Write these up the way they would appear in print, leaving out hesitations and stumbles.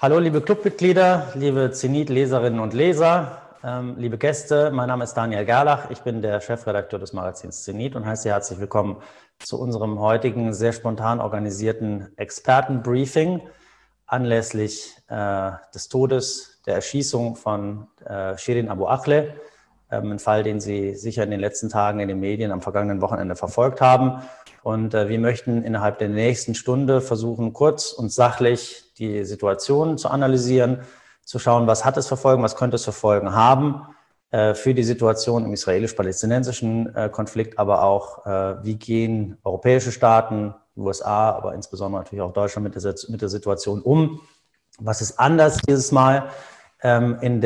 Hallo liebe Clubmitglieder, liebe Zenit-Leserinnen und Leser, liebe Gäste, mein Name ist Daniel Gerlach, ich bin der Chefredakteur des Magazins Zenit und heiße Sie herzlich willkommen zu unserem heutigen sehr spontan organisierten Expertenbriefing anlässlich des Todes, der Erschießung von Shirin Abu Akleh, ein Fall, den Sie sicher in den letzten Tagen in den Medien am vergangenen Wochenende verfolgt haben. Und wir möchten innerhalb der nächsten Stunde versuchen, kurz und sachlich die Situation zu analysieren, zu schauen, was hat es für Folgen, was könnte es für Folgen haben für die Situation im israelisch-palästinensischen Konflikt, aber auch, wie gehen europäische Staaten, USA, aber insbesondere natürlich auch Deutschland mit der Situation um. Was ist anders dieses Mal in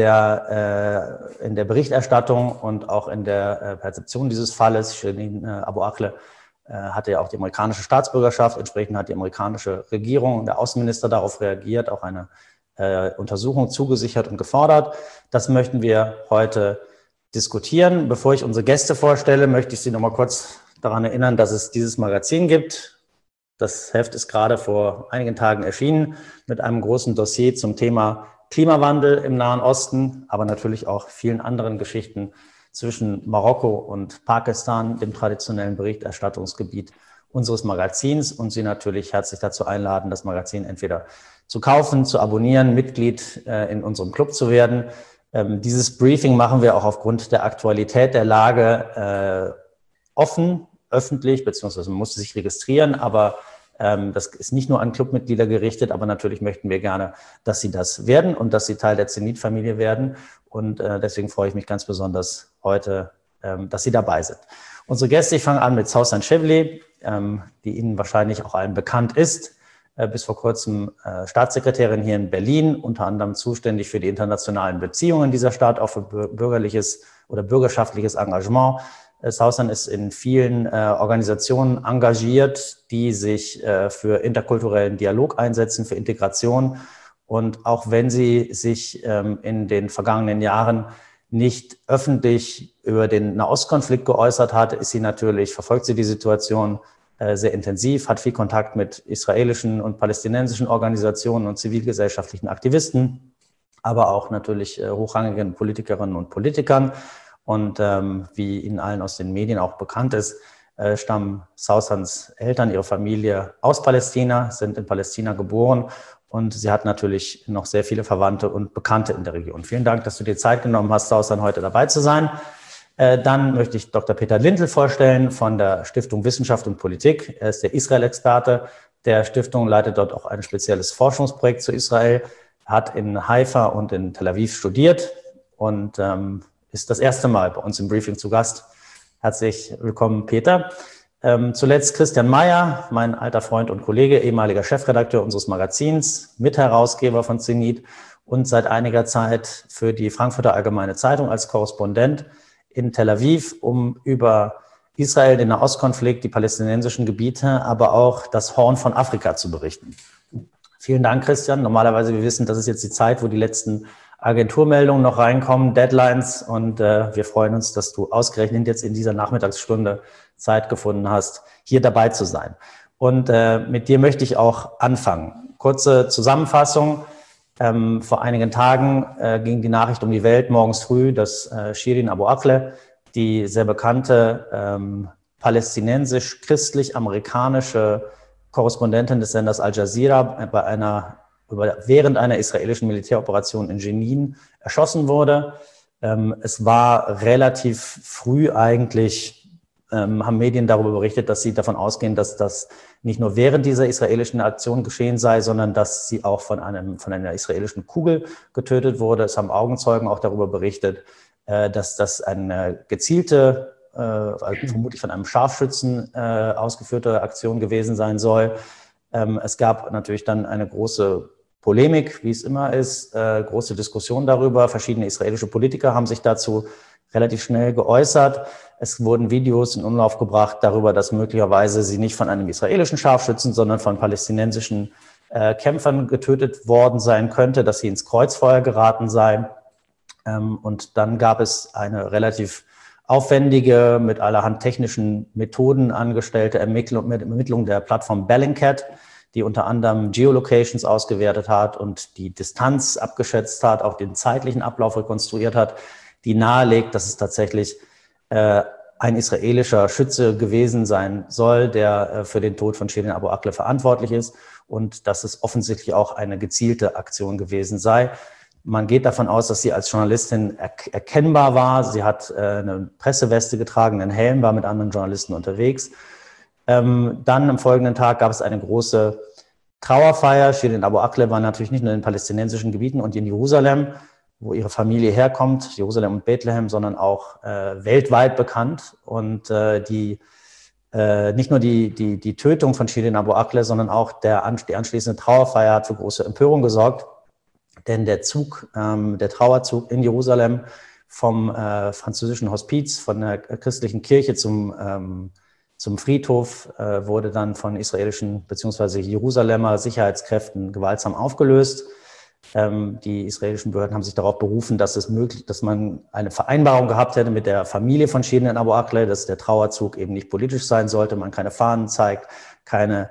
der Berichterstattung und auch in der Perzeption dieses Falles? Shirin Abu Akleh hatte ja auch die amerikanische Staatsbürgerschaft. Entsprechend hat die amerikanische Regierung, der Außenminister darauf reagiert, auch eine Untersuchung zugesichert und gefordert. Das möchten wir heute diskutieren. Bevor ich unsere Gäste vorstelle, möchte ich Sie noch mal kurz daran erinnern, dass es dieses Magazin gibt. Das Heft ist gerade vor einigen Tagen erschienen mit einem großen Dossier zum Thema Klimawandel im Nahen Osten, aber natürlich auch vielen anderen Geschichten zwischen Marokko und Pakistan, dem traditionellen Berichterstattungsgebiet unseres Magazins, und Sie natürlich herzlich dazu einladen, das Magazin entweder zu kaufen, zu abonnieren, Mitglied in unserem Club zu werden. Dieses Briefing machen wir auch aufgrund der Aktualität der Lage offen, öffentlich, beziehungsweise man muss sich registrieren, aber das ist nicht nur an Clubmitglieder gerichtet, aber natürlich möchten wir gerne, dass Sie das werden und dass Sie Teil der Zenit-Familie werden. Und deswegen freue ich mich ganz besonders heute, dass Sie dabei sind. Unsere Gäste, ich fange an mit Sausan Chevli, die Ihnen wahrscheinlich auch allen bekannt ist. Bis vor kurzem Staatssekretärin hier in Berlin, unter anderem zuständig für die internationalen Beziehungen dieser Stadt, auch für bürgerliches oder bürgerschaftliches Engagement. Sausan ist in vielen Organisationen engagiert, die sich für interkulturellen Dialog einsetzen, für Integration. Und auch wenn sie sich in den vergangenen Jahren nicht öffentlich über den Nahostkonflikt geäußert hat, verfolgt sie die Situation sehr intensiv, hat viel Kontakt mit israelischen und palästinensischen Organisationen und zivilgesellschaftlichen Aktivisten, aber auch natürlich hochrangigen Politikerinnen und Politikern. Und wie Ihnen allen aus den Medien auch bekannt ist, stammen Sausans Eltern, ihre Familie aus Palästina, sind in Palästina geboren, und sie hat natürlich noch sehr viele Verwandte und Bekannte in der Region. Vielen Dank, dass du dir Zeit genommen hast, Sausan, heute dabei zu sein. Dann möchte ich Dr. Peter Lindl vorstellen von der Stiftung Wissenschaft und Politik. Er ist der Israel-Experte der Stiftung, leitet dort auch ein spezielles Forschungsprojekt zu Israel, hat in Haifa und in Tel Aviv studiert und ist das erste Mal bei uns im Briefing zu Gast. Herzlich willkommen, Peter. Zuletzt Christian Mayer, mein alter Freund und Kollege, ehemaliger Chefredakteur unseres Magazins, Mitherausgeber von Zenit und seit einiger Zeit für die Frankfurter Allgemeine Zeitung als Korrespondent in Tel Aviv, um über Israel, den Nahostkonflikt, die palästinensischen Gebiete, aber auch das Horn von Afrika zu berichten. Vielen Dank, Christian. Normalerweise, wir wissen, das ist jetzt die Zeit, wo die letzten Agenturmeldungen noch reinkommen, Deadlines, und wir freuen uns, dass du ausgerechnet jetzt in dieser Nachmittagsstunde Zeit gefunden hast, hier dabei zu sein. Und mit dir möchte ich auch anfangen. Kurze Zusammenfassung. Vor einigen Tagen ging die Nachricht um die Welt morgens früh, dass Shirin Abu Akleh, die sehr bekannte palästinensisch-christlich-amerikanische Korrespondentin des Senders Al Jazeera, während einer israelischen Militäroperation in Jenin erschossen wurde. Es war relativ früh eigentlich, haben Medien darüber berichtet, dass sie davon ausgehen, dass das nicht nur während dieser israelischen Aktion geschehen sei, sondern dass sie auch von einer israelischen Kugel getötet wurde. Es haben Augenzeugen auch darüber berichtet, dass das eine gezielte, vermutlich von einem Scharfschützen ausgeführte Aktion gewesen sein soll. Es gab natürlich dann eine große Polemik, wie es immer ist, große Diskussion darüber. Verschiedene israelische Politiker haben sich dazu relativ schnell geäußert. Es wurden Videos in Umlauf gebracht darüber, dass möglicherweise sie nicht von einem israelischen Scharfschützen, sondern von palästinensischen Kämpfern getötet worden sein könnte, dass sie ins Kreuzfeuer geraten sei. Und dann gab es eine relativ aufwendige, mit allerhand technischen Methoden angestellte Ermittlung der Plattform Bellingcat, die unter anderem Geolocations ausgewertet hat und die Distanz abgeschätzt hat, auch den zeitlichen Ablauf rekonstruiert hat, die nahelegt, dass es tatsächlich ein israelischer Schütze gewesen sein soll, der für den Tod von Shirin Abu Akleh verantwortlich ist und dass es offensichtlich auch eine gezielte Aktion gewesen sei. Man geht davon aus, dass sie als Journalistin erkennbar war. Sie hat eine Presseweste getragen, einen Helm, war mit anderen Journalisten unterwegs. Dann am folgenden Tag gab es eine große Trauerfeier. Shirin Abu Akleh war natürlich nicht nur in den palästinensischen Gebieten und in Jerusalem, wo ihre Familie herkommt, Jerusalem und Bethlehem, sondern auch weltweit bekannt. Und nicht nur die Tötung von Shirin Abu Akleh, sondern auch die anschließende Trauerfeier hat für große Empörung gesorgt. Denn der Trauerzug in Jerusalem vom französischen Hospiz, von der christlichen Kirche zum Friedhof, wurde dann von israelischen bzw. Jerusalemer Sicherheitskräften gewaltsam aufgelöst. Die israelischen Behörden haben sich darauf berufen, dass man eine Vereinbarung gehabt hätte mit der Familie von Shirin Abu Akleh, dass der Trauerzug eben nicht politisch sein sollte, man keine Fahnen zeigt, keine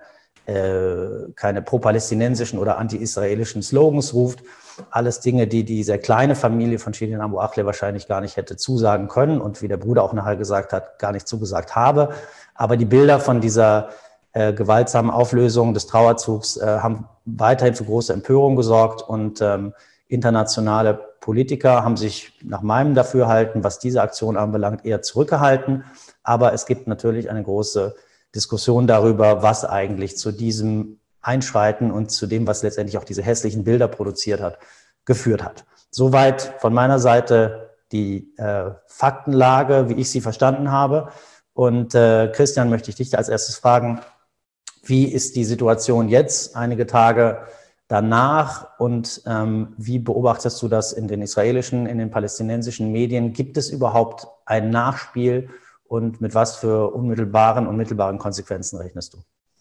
pro-palästinensischen oder anti-israelischen Slogans ruft. Alles Dinge, die die sehr kleine Familie von Shirin Abu Akleh wahrscheinlich gar nicht hätte zusagen können und wie der Bruder auch nachher gesagt hat, gar nicht zugesagt habe. Aber die Bilder von dieser gewaltsamen Auflösung des Trauerzugs haben weiterhin für große Empörung gesorgt und internationale Politiker haben sich nach meinem Dafürhalten, was diese Aktion anbelangt, eher zurückgehalten. Aber es gibt natürlich eine große Diskussion darüber, was eigentlich zu diesem Einschreiten und zu dem, was letztendlich auch diese hässlichen Bilder produziert hat, geführt hat. Soweit von meiner Seite die Faktenlage, wie ich sie verstanden habe. Und Christian, möchte ich dich als erstes fragen, wie ist die Situation jetzt, einige Tage danach und wie beobachtest du das in den israelischen, in den palästinensischen Medien? Gibt es überhaupt ein Nachspiel und mit was für unmittelbaren und mittelbaren Konsequenzen rechnest du?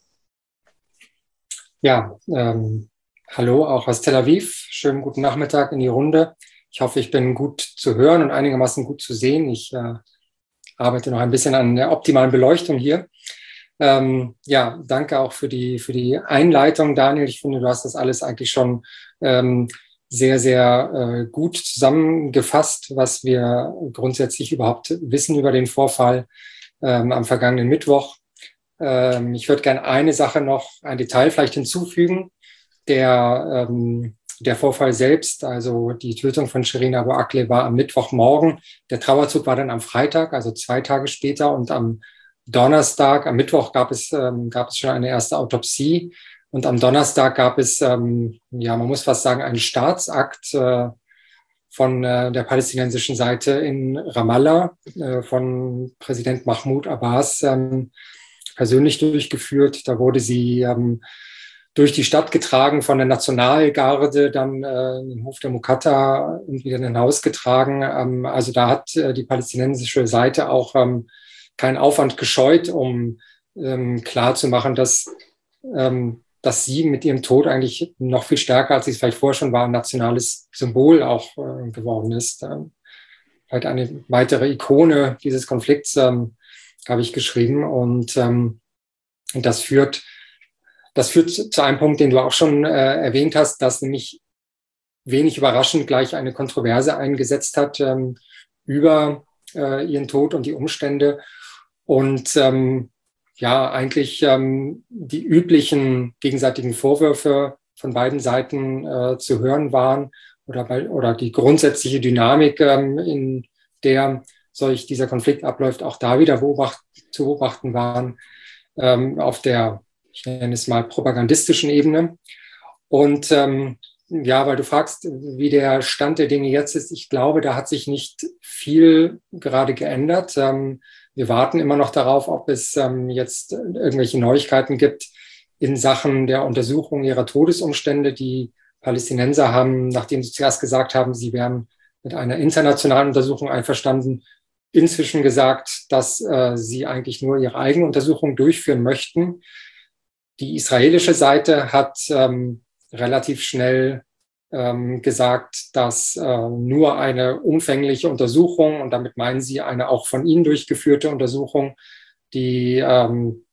Ja, hallo auch aus Tel Aviv. Schönen guten Nachmittag in die Runde. Ich hoffe, ich bin gut zu hören und einigermaßen gut zu sehen. Ich arbeite noch ein bisschen an der optimalen Beleuchtung hier. Ja, danke auch für die Einleitung, Daniel. Ich finde, du hast das alles eigentlich schon sehr, sehr gut zusammengefasst, was wir grundsätzlich überhaupt wissen über den Vorfall am vergangenen Mittwoch. Ich würde gerne eine Sache noch, ein Detail vielleicht hinzufügen. Der Vorfall selbst, also die Tötung von Shirin Abu Akleh war am Mittwochmorgen. Der Trauerzug war dann am Freitag, also 2 Tage später. Und am Donnerstag, am Mittwoch gab es schon eine erste Autopsie. Und am Donnerstag gab es, ja, man muss fast sagen, einen Staatsakt von der palästinensischen Seite in Ramallah, von Präsident Mahmoud Abbas persönlich durchgeführt. Da wurde sie durch die Stadt getragen, von der Nationalgarde, dann in den Hof der Mukatta und wieder in ein Haus getragen. Also da hat die palästinensische Seite auch keinen Aufwand gescheut, um klarzumachen, dass sie mit ihrem Tod eigentlich noch viel stärker, als sie es vielleicht vorher schon war, ein nationales Symbol auch geworden ist. Halt eine weitere Ikone dieses Konflikts, habe ich geschrieben. Und das führt zu einem Punkt, den du auch schon erwähnt hast, dass nämlich wenig überraschend gleich eine Kontroverse eingesetzt hat über ihren Tod und die Umstände. Und ja, eigentlich die üblichen gegenseitigen Vorwürfe von beiden Seiten zu hören waren oder die grundsätzliche Dynamik, in der dieser Konflikt abläuft, auch da wieder zu beobachten waren auf der, ich nenne es mal, propagandistischen Ebene. Und ja, weil du fragst, wie der Stand der Dinge jetzt ist, ich glaube, da hat sich nicht viel gerade geändert. Wir warten immer noch darauf, ob es jetzt irgendwelche Neuigkeiten gibt in Sachen der Untersuchung ihrer Todesumstände. Die Palästinenser haben, nachdem sie zuerst gesagt haben, sie wären mit einer internationalen Untersuchung einverstanden, inzwischen gesagt, dass sie eigentlich nur ihre eigene Untersuchung durchführen möchten. Die israelische Seite hat relativ schnell gesagt, dass nur eine umfängliche Untersuchung, und damit meinen sie eine auch von ihnen durchgeführte Untersuchung, die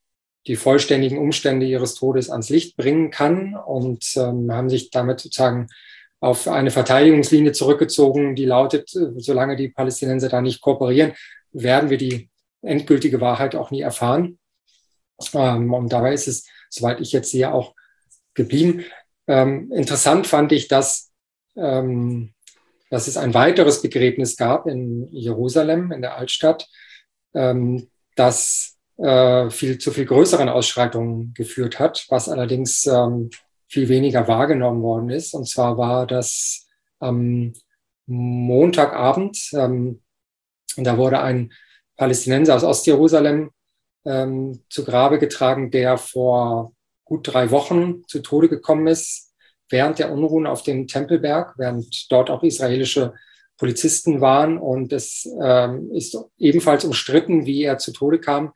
die vollständigen Umstände ihres Todes ans Licht bringen kann und haben sich damit sozusagen auf eine Verteidigungslinie zurückgezogen, die lautet, solange die Palästinenser da nicht kooperieren, werden wir die endgültige Wahrheit auch nie erfahren. Und dabei ist es, soweit ich jetzt sehe, auch geblieben. Interessant fand ich, dass es ein weiteres Begräbnis gab in Jerusalem, in der Altstadt, das zu viel größeren Ausschreitungen geführt hat, was allerdings viel weniger wahrgenommen worden ist. Und zwar war das am Montagabend. Da wurde ein Palästinenser aus Ostjerusalem zu Grabe getragen, der vor gut 3 Wochen zu Tode gekommen ist, während der Unruhen auf dem Tempelberg, während dort auch israelische Polizisten waren. Und es ist ebenfalls umstritten, wie er zu Tode kam.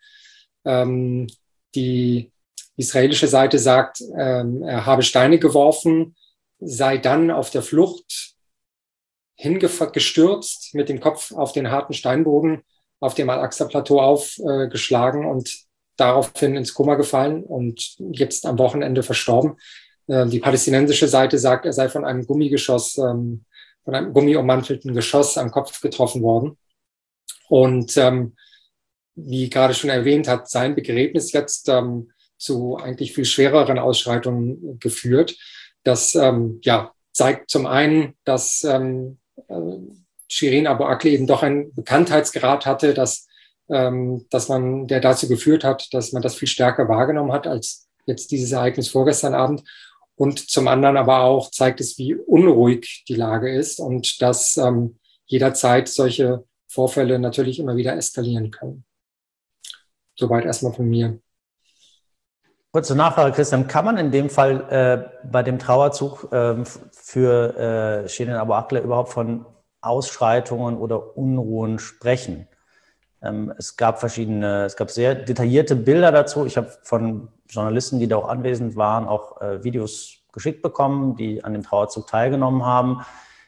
Die israelische Seite sagt, er habe Steine geworfen, sei dann auf der Flucht hingestürzt, mit dem Kopf auf den harten Steinboden auf dem Al-Aqsa-Plateau aufgeschlagen und daraufhin ins Koma gefallen und jetzt am Wochenende verstorben. Die palästinensische Seite sagt, er sei von einem Gummigeschoss, von einem gummiummantelten Geschoss am Kopf getroffen worden. Und wie gerade schon erwähnt, hat sein Begräbnis jetzt zu eigentlich viel schwereren Ausschreitungen geführt. Das zeigt zum einen, dass Shirin Abu Akleh eben doch einen Bekanntheitsgrad hatte, der dazu geführt hat, dass man das viel stärker wahrgenommen hat als jetzt dieses Ereignis vorgestern Abend. Und zum anderen aber auch zeigt es, wie unruhig die Lage ist und dass jederzeit solche Vorfälle natürlich immer wieder eskalieren können. Soweit erstmal von mir. Kurze Nachfrage, Christian. Kann man in dem Fall bei dem Trauerzug für Shirin Abu Akleh überhaupt von Ausschreitungen oder Unruhen sprechen? Es gab sehr detaillierte Bilder dazu. Ich habe von Journalisten, die da auch anwesend waren, auch Videos geschickt bekommen, die an dem Trauerzug teilgenommen haben.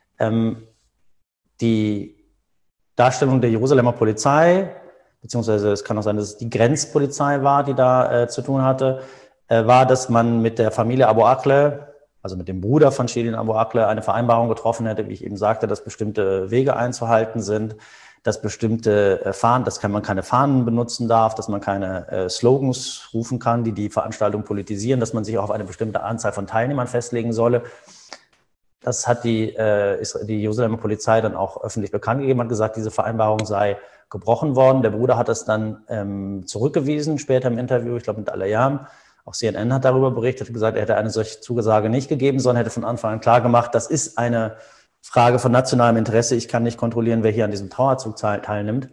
Die Darstellung der Jerusalemer Polizei, beziehungsweise es kann auch sein, dass es die Grenzpolizei war, die da zu tun hatte, war, dass man mit der Familie Abu Akleh, also mit dem Bruder von Shirin Abu Akleh, eine Vereinbarung getroffen hätte, wie ich eben sagte, dass bestimmte Wege einzuhalten sind, dass bestimmte Fahnen, dass man keine Fahnen benutzen darf, dass man keine Slogans rufen kann, die Veranstaltung politisieren, dass man sich auch auf eine bestimmte Anzahl von Teilnehmern festlegen solle. Das hat die Jerusalemer Polizei dann auch öffentlich bekannt gegeben, hat gesagt, diese Vereinbarung sei gebrochen worden. Der Bruder hat das dann zurückgewiesen, später im Interview, ich glaube mit Al-Ayam. Auch CNN hat darüber berichtet, hat gesagt, er hätte eine solche Zusage nicht gegeben, sondern hätte von Anfang an klar gemacht, das ist eine Frage von nationalem Interesse. Ich kann nicht kontrollieren, wer hier an diesem Trauerzug teilnimmt.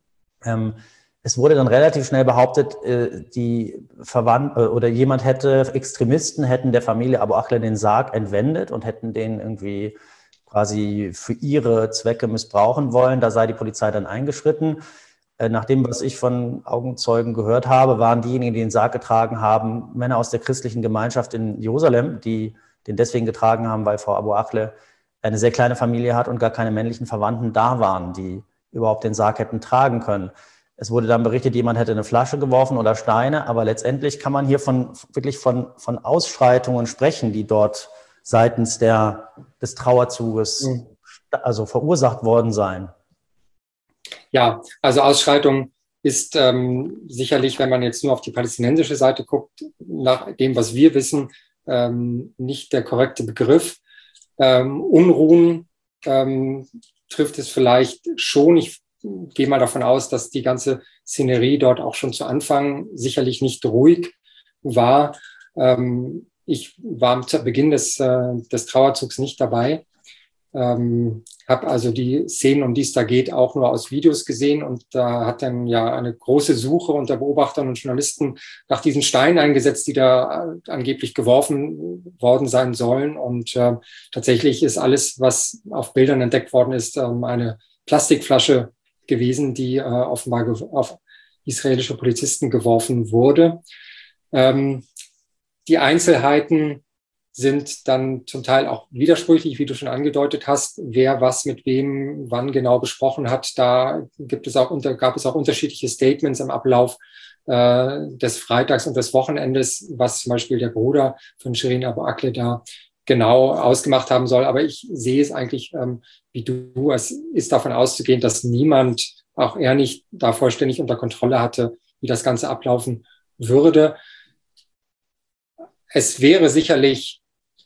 Es wurde dann relativ schnell behauptet, die Verwandten oder Extremisten hätten der Familie Abu Akleh den Sarg entwendet und hätten den irgendwie quasi für ihre Zwecke missbrauchen wollen. Da sei die Polizei dann eingeschritten. Nach dem, was ich von Augenzeugen gehört habe, waren diejenigen, die den Sarg getragen haben, Männer aus der christlichen Gemeinschaft in Jerusalem, die den deswegen getragen haben, weil Frau Abu Akleh eine sehr kleine Familie hat und gar keine männlichen Verwandten da waren, die überhaupt den Sarg hätten tragen können. Es wurde dann berichtet, jemand hätte eine Flasche geworfen oder Steine, aber letztendlich kann man hier wirklich von Ausschreitungen sprechen, die dort seitens des Trauerzuges also verursacht worden seien. Ja, also Ausschreitung ist sicherlich, wenn man jetzt nur auf die palästinensische Seite guckt, nach dem, was wir wissen, nicht der korrekte Begriff. Unruhen trifft es vielleicht schon. Ich gehe mal davon aus, dass die ganze Szenerie dort auch schon zu Anfang sicherlich nicht ruhig war. Ich war zu Beginn des Trauerzugs nicht dabei, habe also die Szenen, um die es da geht, auch nur aus Videos gesehen und da hat dann ja eine große Suche unter Beobachtern und Journalisten nach diesen Steinen eingesetzt, die da angeblich geworfen worden sein sollen und tatsächlich ist alles, was auf Bildern entdeckt worden ist, eine Plastikflasche gewesen, die offenbar auf israelische Polizisten geworfen wurde. Die Einzelheiten sind dann zum Teil auch widersprüchlich, wie du schon angedeutet hast, wer was mit wem wann genau besprochen hat. Da gab es auch unterschiedliche Statements im Ablauf. des Freitags und des Wochenendes, was zum Beispiel der Bruder von Shirin Abu Akleh da genau ausgemacht haben soll. Aber ich sehe es eigentlich wie du. Es ist davon auszugehen, dass niemand, auch er nicht, da vollständig unter Kontrolle hatte, wie das Ganze ablaufen würde. Es wäre sicherlich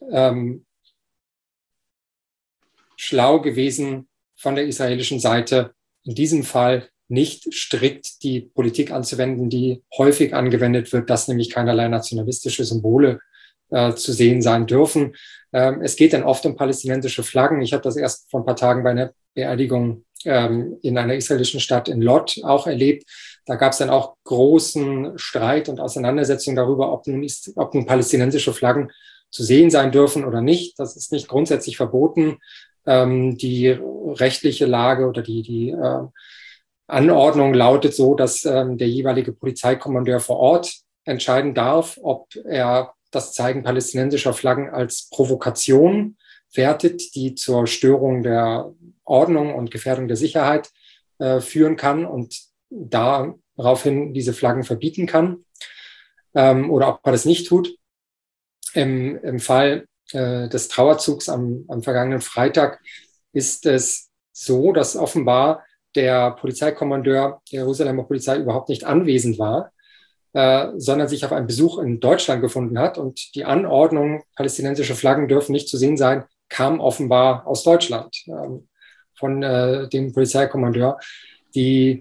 schlau gewesen, von der israelischen Seite in diesem Fall nicht strikt die Politik anzuwenden, die häufig angewendet wird, dass nämlich keinerlei nationalistische Symbole zu sehen sein dürfen. Es geht dann oft um palästinensische Flaggen. Ich habe das erst vor ein paar Tagen bei einer Beerdigung in einer israelischen Stadt in Lod auch erlebt. Da gab es dann auch großen Streit und Auseinandersetzung darüber, ob nun palästinensische Flaggen zu sehen sein dürfen oder nicht. Das ist nicht grundsätzlich verboten. Die rechtliche Lage oder die Anordnung lautet so, dass der jeweilige Polizeikommandeur vor Ort entscheiden darf, ob er das Zeigen palästinensischer Flaggen als Provokation wertet, die zur Störung der Ordnung und Gefährdung der Sicherheit führen kann und daraufhin diese Flaggen verbieten kann, oder ob er das nicht tut. Im Fall des Trauerzugs am vergangenen Freitag ist es so, dass offenbar der Polizeikommandeur der Jerusalemer Polizei überhaupt nicht anwesend war, sondern sich auf einen Besuch in Deutschland gefunden hat. Und die Anordnung, palästinensische Flaggen dürfen nicht zu sehen sein, kam offenbar aus Deutschland von dem Polizeikommandeur. Die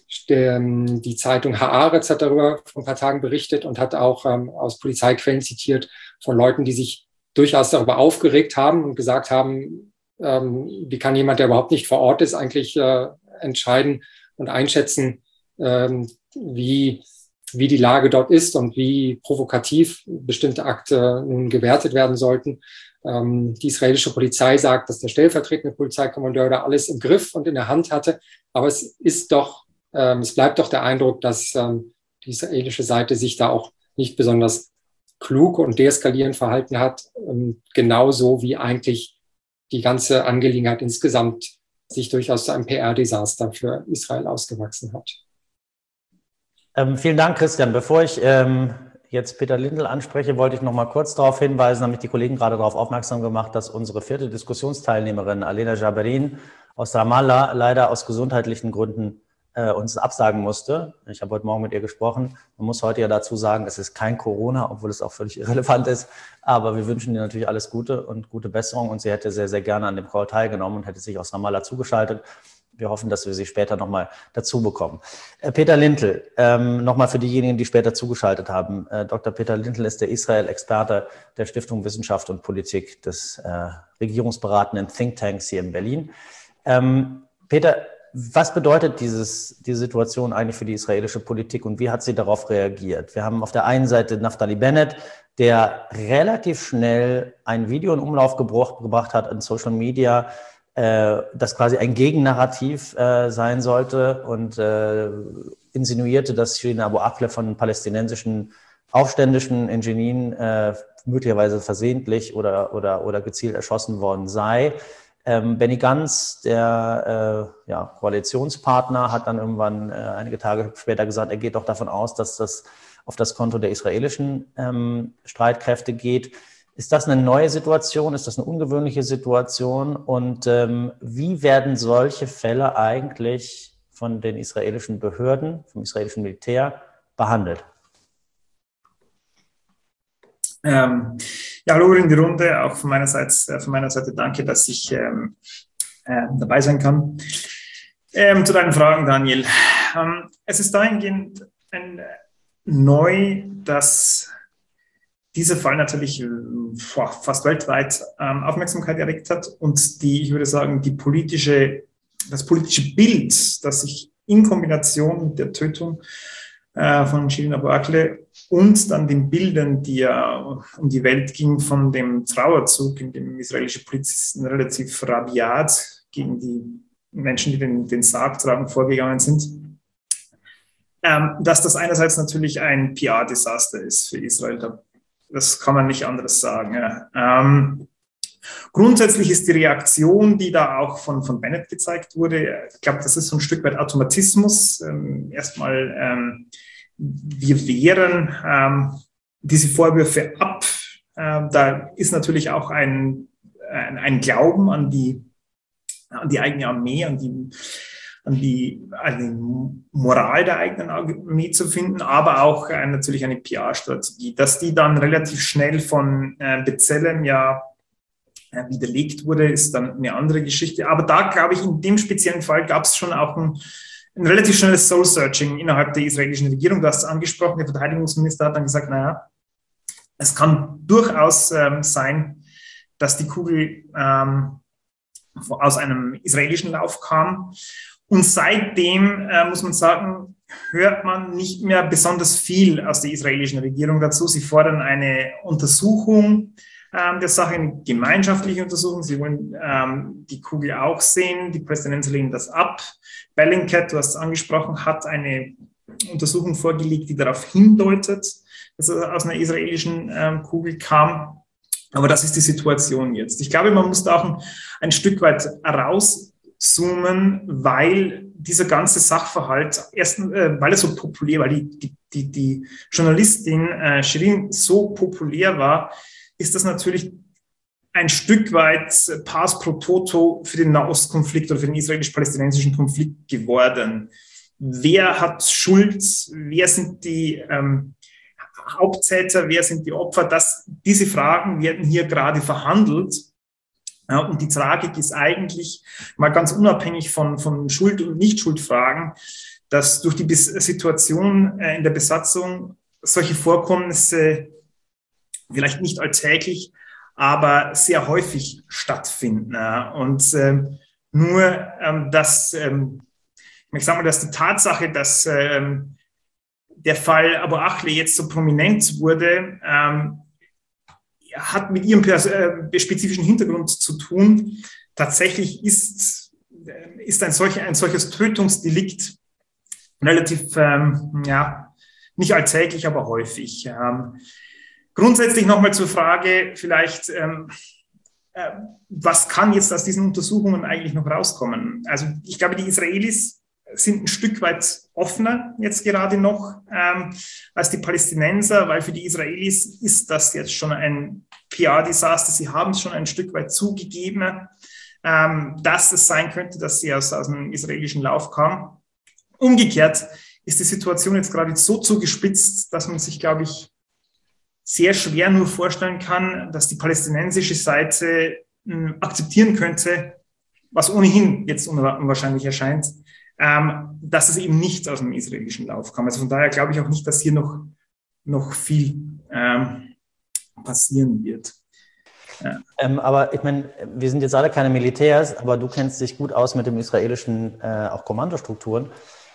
Zeitung Haaretz hat darüber vor ein paar Tagen berichtet und hat auch aus Polizeiquellen zitiert von Leuten, die sich durchaus darüber aufgeregt haben und gesagt haben, wie kann jemand, der überhaupt nicht vor Ort ist, eigentlich entscheiden und einschätzen, wie die Lage dort ist und wie provokativ bestimmte Akte nun gewertet werden sollten. Die israelische Polizei sagt, dass der stellvertretende Polizeikommandeur da alles im Griff und in der Hand hatte. Aber es bleibt doch der Eindruck, dass die israelische Seite sich da auch nicht besonders klug und deeskalierend verhalten hat, genauso wie eigentlich die ganze Angelegenheit insgesamt sich durchaus zu einem PR-Desaster für Israel ausgewachsen hat. Vielen Dank, Christian. Bevor ich jetzt Peter Lindl anspreche, wollte ich noch mal kurz darauf hinweisen, haben mich die Kollegen gerade darauf aufmerksam gemacht, dass unsere vierte Diskussionsteilnehmerin, Alena Jaberin aus Ramallah, leider aus gesundheitlichen Gründen uns absagen musste. Ich habe heute Morgen mit ihr gesprochen. Man muss heute ja dazu sagen, es ist kein Corona, obwohl es auch völlig irrelevant ist. Aber wir wünschen ihr natürlich alles Gute und gute Besserung. Und sie hätte sehr, sehr gerne an dem Call teilgenommen und hätte sich aus Ramallah zugeschaltet. Wir hoffen, dass wir sie später nochmal dazu bekommen. Peter Lindl, nochmal für diejenigen, die später zugeschaltet haben. Dr. Peter Lindl ist der Israel-Experte der Stiftung Wissenschaft und Politik des regierungsberatenden Thinktanks hier in Berlin. Peter, was bedeutet diese Situation eigentlich für die israelische Politik und wie hat sie darauf reagiert? Wir haben auf der einen Seite Naftali Bennett, der relativ schnell ein Video in Umlauf gebracht hat in Social Media, das quasi ein Gegennarrativ sein sollte und insinuierte, dass Shirin Abu Akleh von palästinensischen Aufständischen in Jenin möglicherweise versehentlich oder gezielt erschossen worden sei. Benny Gantz, der Koalitionspartner, hat dann irgendwann einige Tage später gesagt, er geht doch davon aus, dass das auf das Konto der israelischen Streitkräfte geht. Ist das eine neue Situation? Ist das eine ungewöhnliche Situation? Und wie werden solche Fälle eigentlich von den israelischen Behörden, vom israelischen Militär behandelt? Hallo in die Runde, auch von meiner Seite danke, dass ich dabei sein kann. Zu deinen Fragen, Daniel. Es ist dahingehend neu, dass dieser Fall natürlich fast weltweit Aufmerksamkeit erregt hat und ich würde sagen, das politische Bild, das sich in Kombination mit der Tötung von Shirin Abu Akleh und dann den Bildern, die ja um die Welt ging von dem Trauerzug, in dem israelische Polizisten relativ rabiat gegen die Menschen, die den Sarg tragen, vorgegangen sind, dass das einerseits natürlich ein PR-Desaster ist für Israel. Das kann man nicht anders sagen. Ja. Grundsätzlich ist die Reaktion, die da auch von Bennett gezeigt wurde, ich glaube, das ist so ein Stück weit Automatismus. Erstmal wir wehren diese Vorwürfe ab. Da ist natürlich auch ein Glauben an die eigene Armee, an die Moral der eigenen Armee zu finden, aber auch natürlich eine PR-Strategie. Dass die dann relativ schnell von B'Tselem widerlegt wurde, ist dann eine andere Geschichte. Aber da, glaube ich, in dem speziellen Fall gab es schon auch ein relativ schnelles Soul-Searching innerhalb der israelischen Regierung. Du hast es angesprochen, der Verteidigungsminister hat dann gesagt, naja, es kann durchaus sein, dass die Kugel aus einem israelischen Lauf kam. Und seitdem, muss man sagen, hört man nicht mehr besonders viel aus der israelischen Regierung dazu. Sie fordern eine Untersuchung der Sache, eine gemeinschaftliche Untersuchung. Sie wollen die Kugel auch sehen. Die Palästinenser lehnen das ab. Bellingcat, du hast es angesprochen, hat eine Untersuchung vorgelegt, die darauf hindeutet, dass es aus einer israelischen Kugel kam. Aber das ist die Situation jetzt. Ich glaube, man muss da auch ein Stück weit rauszoomen, weil dieser ganze Sachverhalt, weil er so populär war, die Journalistin Shirin so populär war, ist das natürlich ein Stück weit Pars pro Toto für den Nahostkonflikt oder für den israelisch-palästinensischen Konflikt geworden. Wer hat Schuld? Wer sind die Haupttäter, wer sind die Opfer? Diese Fragen werden hier gerade verhandelt. Ja, und die Tragik ist eigentlich mal ganz unabhängig von Schuld- und Nicht-Schuld-Fragen, dass durch die Situation in der Besatzung solche Vorkommnisse vielleicht nicht alltäglich, aber sehr häufig stattfinden. Ja. Und dass die Tatsache, dass der Fall Abu Akle jetzt so prominent wurde, hat mit ihrem spezifischen Hintergrund zu tun. Tatsächlich ist ein solches Tötungsdelikt relativ, nicht alltäglich, aber häufig. Grundsätzlich nochmal zur Frage vielleicht, was kann jetzt aus diesen Untersuchungen eigentlich noch rauskommen? Also ich glaube, die Israelis sind ein Stück weit offener jetzt gerade noch als die Palästinenser, weil für die Israelis ist das jetzt schon ein PR-Desaster. Sie haben es schon ein Stück weit zugegeben, dass es sein könnte, dass sie aus einem israelischen Lauf kam. Umgekehrt ist die Situation jetzt gerade so zugespitzt, dass man sich, glaube ich, sehr schwer nur vorstellen kann, dass die palästinensische Seite akzeptieren könnte, was ohnehin jetzt unwahrscheinlich erscheint, dass es eben nicht aus dem israelischen Lauf kam. Also von daher glaube ich auch nicht, dass hier noch viel passieren wird. Ja. Aber ich meine, wir sind jetzt alle keine Militärs, aber du kennst dich gut aus mit dem israelischen auch Kommandostrukturen.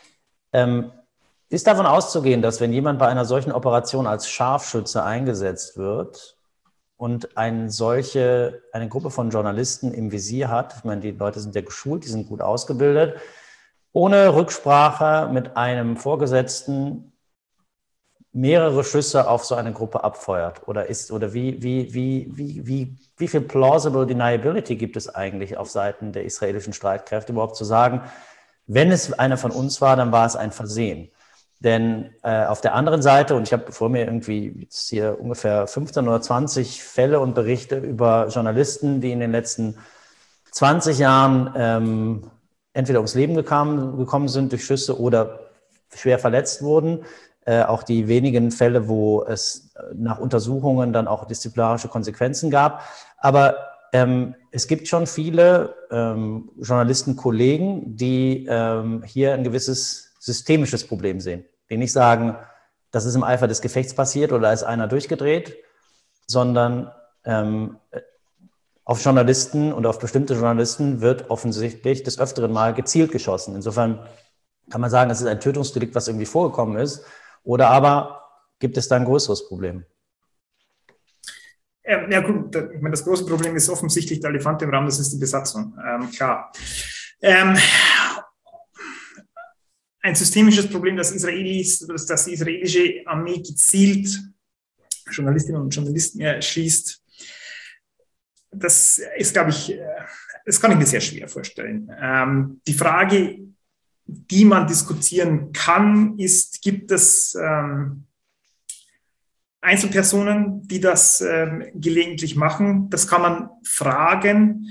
Ist davon auszugehen, dass wenn jemand bei einer solchen Operation als Scharfschütze eingesetzt wird und eine Gruppe von Journalisten im Visier hat, ich meine, die Leute sind ja geschult, die sind gut ausgebildet, ohne Rücksprache mit einem Vorgesetzten mehrere Schüsse auf so eine Gruppe abfeuert? Oder wie viel plausible deniability gibt es eigentlich auf Seiten der israelischen Streitkräfte, überhaupt zu sagen, wenn es einer von uns war, dann war es ein Versehen? Denn auf der anderen Seite, und ich habe vor mir irgendwie jetzt hier ungefähr 15 oder 20 Fälle und Berichte über Journalisten, die in den letzten 20 Jahren entweder ums Leben gekommen sind durch Schüsse oder schwer verletzt wurden. Auch die wenigen Fälle, wo es nach Untersuchungen dann auch disziplinarische Konsequenzen gab. Aber es gibt schon viele Journalistenkollegen, die hier ein gewisses systemisches Problem sehen. Die nicht sagen, das ist im Eifer des Gefechts passiert oder ist einer durchgedreht, sondern auf Journalisten und auf bestimmte Journalisten wird offensichtlich des Öfteren mal gezielt geschossen. Insofern kann man sagen, es ist ein Tötungsdelikt, was irgendwie vorgekommen ist. Oder aber gibt es da ein größeres Problem? Ja gut, ich meine, das große Problem ist offensichtlich der Elefant im Raum, das ist die Besatzung. Klar. Ein systemisches Problem, dass die israelische Armee gezielt Journalistinnen und Journalisten erschießt, das ist, glaube ich, das kann ich mir sehr schwer vorstellen. Die Frage die man diskutieren kann, ist, gibt es Einzelpersonen, die das gelegentlich machen. Das kann man fragen.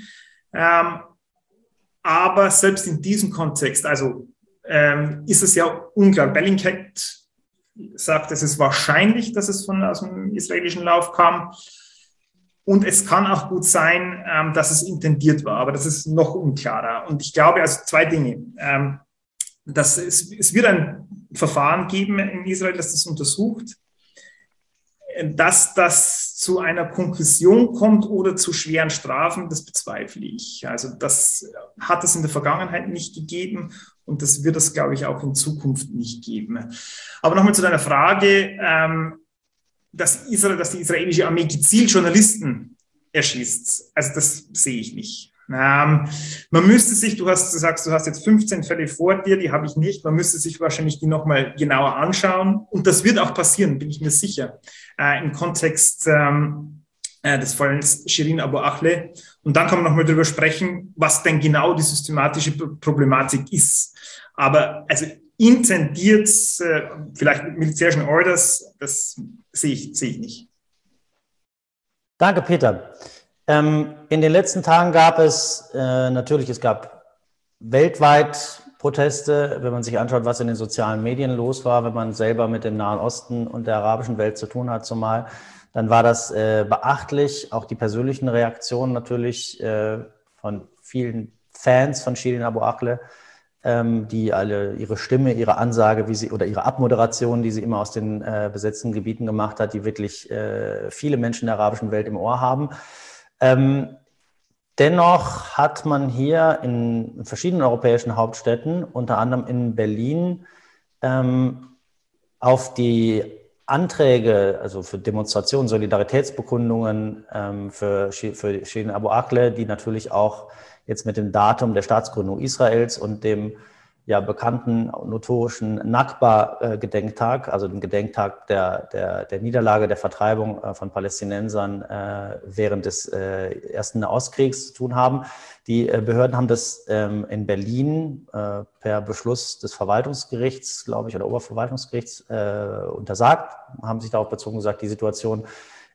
Aber selbst in diesem Kontext, also ist es ja unklar. Bellingcat sagt, es ist wahrscheinlich, dass es aus dem israelischen Lauf kam. Und es kann auch gut sein, dass es intendiert war, aber das ist noch unklarer. Und ich glaube, also zwei Dinge. Es wird ein Verfahren geben in Israel, das das untersucht. Dass das zu einer Konklusion kommt oder zu schweren Strafen, das bezweifle ich. Also das hat es in der Vergangenheit nicht gegeben und das wird es, glaube ich, auch in Zukunft nicht geben. Aber nochmal zu deiner Frage, dass die israelische Armee gezielt Journalisten erschießt. Also das sehe ich nicht. Man müsste sich, du sagst, du hast jetzt 15 Fälle vor dir, die habe ich nicht. Man müsste sich wahrscheinlich die nochmal genauer anschauen. Und das wird auch passieren, bin ich mir sicher, im Kontext des Falls Shirin Abu Akleh. Und dann kann man nochmal darüber sprechen, was denn genau die systematische Problematik ist. Aber also intendiert, vielleicht mit militärischen Orders, das sehe ich nicht. Danke, Peter. In den letzten Tagen gab es es gab weltweit Proteste, wenn man sich anschaut, was in den sozialen Medien los war, wenn man selber mit dem Nahen Osten und der arabischen Welt zu tun hat zumal, dann war das beachtlich, auch die persönlichen Reaktionen natürlich von vielen Fans von Shirin Abu Akleh, die alle ihre Stimme, ihre Ansage, oder ihre Abmoderation, die sie immer aus den besetzten Gebieten gemacht hat, die wirklich viele Menschen der arabischen Welt im Ohr haben. Dennoch hat man hier in verschiedenen europäischen Hauptstädten, unter anderem in Berlin, auf die Anträge, also für Demonstrationen, Solidaritätsbekundungen für Shirin Abu Akleh, die natürlich auch jetzt mit dem Datum der Staatsgründung Israels und dem ja bekannten notorischen Nakba-Gedenktag, also dem Gedenktag der Niederlage, der Vertreibung von Palästinensern während des ersten Nahostkriegs zu tun haben. Die Behörden haben das in Berlin per Beschluss des Verwaltungsgerichts, glaube ich, oder Oberverwaltungsgerichts untersagt, haben sich darauf bezogen gesagt, die Situation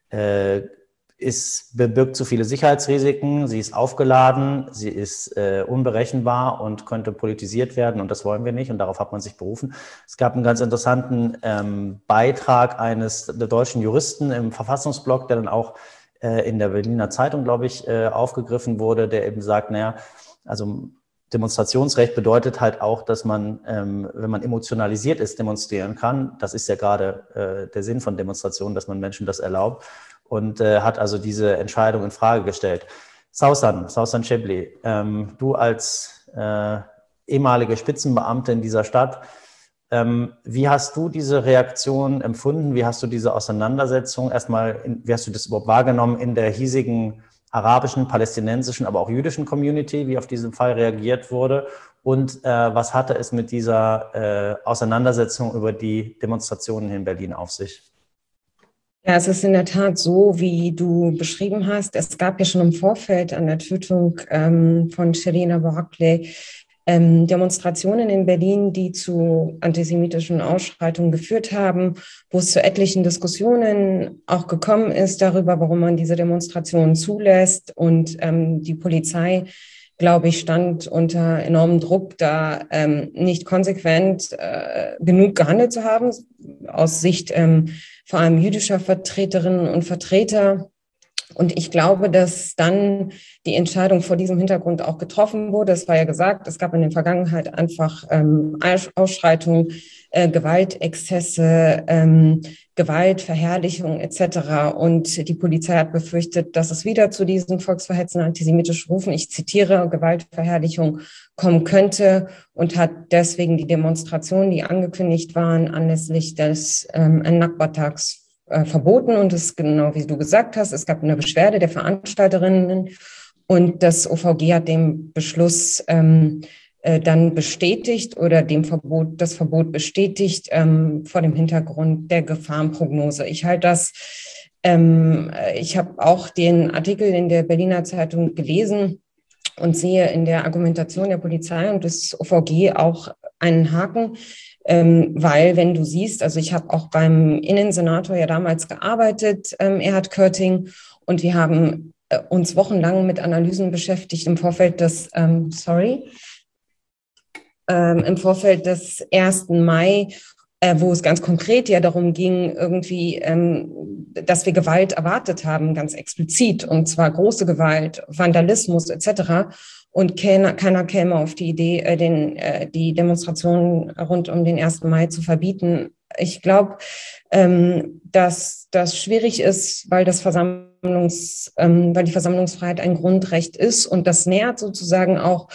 birgt zu viele Sicherheitsrisiken, sie ist aufgeladen, sie ist unberechenbar und könnte politisiert werden und das wollen wir nicht und darauf hat man sich berufen. Es gab einen ganz interessanten Beitrag der deutschen Juristen im Verfassungsblog, der dann auch in der Berliner Zeitung, glaube ich, aufgegriffen wurde, der eben sagt, also Demonstrationsrecht bedeutet halt auch, dass man, wenn man emotionalisiert ist, demonstrieren kann. Das ist ja gerade der Sinn von Demonstrationen, dass man Menschen das erlaubt. Und hat also diese Entscheidung in Frage gestellt. Sausan Shebly, du als ehemalige Spitzenbeamte in dieser Stadt, wie hast du diese Reaktion empfunden? Wie hast du diese Auseinandersetzung wie hast du das überhaupt wahrgenommen in der hiesigen arabischen, palästinensischen, aber auch jüdischen Community, wie auf diesen Fall reagiert wurde? Und was hatte es mit dieser Auseinandersetzung über die Demonstrationen in Berlin auf sich? Ja, es ist in der Tat so, wie du beschrieben hast. Es gab ja schon im Vorfeld an der Tötung von Shirin Abu Akleh Demonstrationen in Berlin, die zu antisemitischen Ausschreitungen geführt haben, wo es zu etlichen Diskussionen auch gekommen ist darüber, warum man diese Demonstrationen zulässt. Und die Polizei, glaube ich, stand unter enormem Druck, da nicht konsequent genug gehandelt zu haben, aus Sicht vor allem jüdischer Vertreterinnen und Vertreter. Und ich glaube, dass dann die Entscheidung vor diesem Hintergrund auch getroffen wurde. Es war ja gesagt, es gab in der Vergangenheit einfach Ausschreitungen, Gewaltexzesse, Gewaltverherrlichung etc. Und die Polizei hat befürchtet, dass es wieder zu diesen volksverhetzenden antisemitischen Rufen, ich zitiere, Gewaltverherrlichung kommen könnte und hat deswegen die Demonstrationen, die angekündigt waren, anlässlich des Nakba-Tags verboten. Und es ist genau wie du gesagt hast, es gab eine Beschwerde der Veranstalterinnen und das OVG hat den Beschluss dann bestätigt oder das Verbot bestätigt vor dem Hintergrund der Gefahrenprognose. Ich halte das, ich habe auch den Artikel in der Berliner Zeitung gelesen und sehe in der Argumentation der Polizei und des OVG auch einen Haken, weil wenn du siehst, also ich habe auch beim Innensenator ja damals gearbeitet, Erhard Körting, und wir haben uns wochenlang mit Analysen beschäftigt im Vorfeld des, im Vorfeld des 1. Mai, wo es ganz konkret ja darum ging, irgendwie, dass wir Gewalt erwartet haben, ganz explizit, und zwar große Gewalt, Vandalismus etc. Und keiner käme auf die Idee, die Demonstrationen rund um den 1. Mai zu verbieten. Ich glaube, dass das schwierig ist, weil die Versammlungsfreiheit ein Grundrecht ist, und das nährt sozusagen auch